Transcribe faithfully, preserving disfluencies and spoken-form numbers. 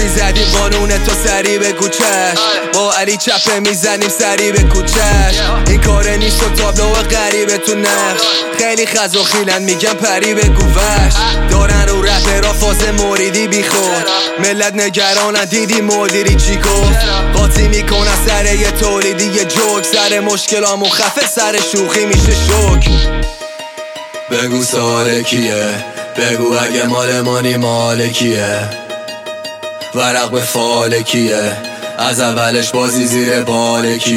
زدیم قانون تو سری به کوچش، با علی چپه میزنیم سری به کوچش. این کار نیست و تابلو غریبه تو نقش، خیلی خز و خیلن میگم پری به گوش. دارن رو رپرا فاز موریدی بی خود، ملت نگرانن دیدی مدیری چی گفت. قاطی میکنن سر یه تولیدی یه جوک، سر مشکلامون خفه سر شوخی میشه شوک. بگو سوال کیه، بگو اگه مال مانی مال کیه، ورق به فال کیه، از اولش بازی زیر بال کیه.